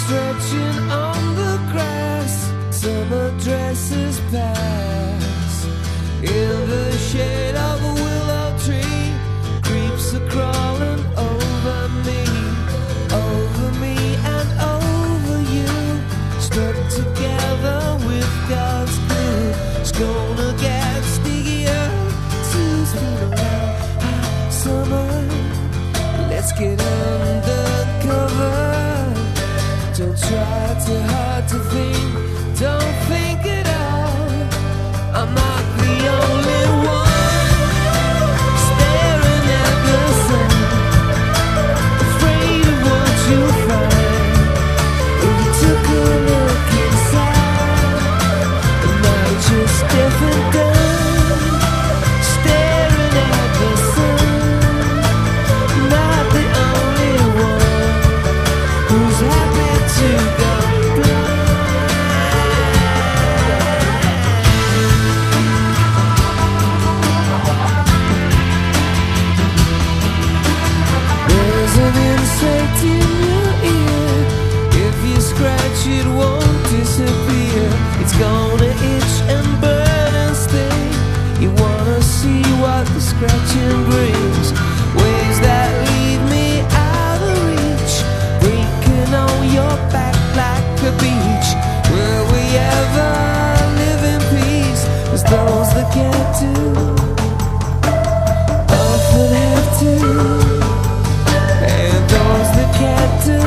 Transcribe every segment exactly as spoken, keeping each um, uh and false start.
stretching on the grass, summer dresses pass. In the shade of a willow tree, creeps are crawling over me, over me and over you. Stuck together with God's glue. It's gonna get stickier to spin around. Hot summer, let's get undercover. Don't try too hard to think, don't think at all. I'm not the only one staring at the sun, afraid of what you'll find if you took a look inside. And now you're just deaf and dumb, staring at the sun. Not the only one who's happy to go blind. There's an insect in your ear. If you scratch it won't disappear. It's gonna itch and burn and sting. You wanna see what the scratching brings. Ways that leave me out of reach, breaking on your back like a beach. Will we ever live in peace as those that can't do often have to, and those that can't do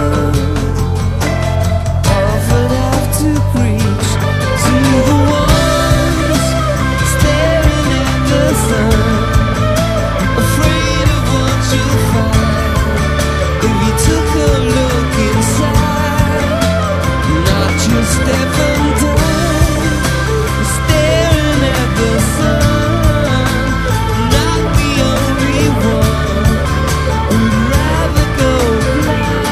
often have to preach to the ones staring at the sun, afraid of what you'll find if you took a look inside. Not just deaf and dumb, staring at the sun. Not the only one who'd rather go blind.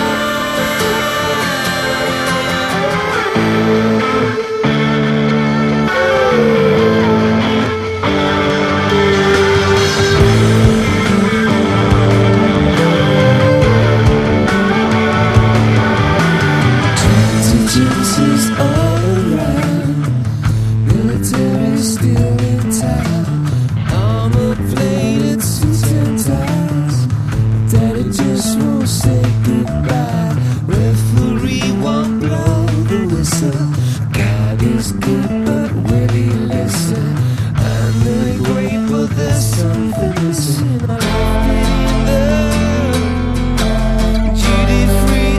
Intelligences all around, military still in town. Armor plated suits and ties, Daddy just won't say goodbye. Referee won't blow the whistle. God is good, but will he listen? I'm really great, but there's something missing. I left it in there, duty free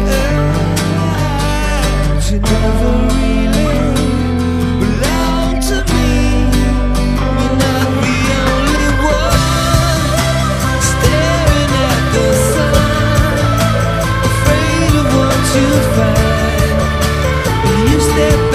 earth. You never really belong to me. You're not the only one staring at the sun, afraid of what you find if you step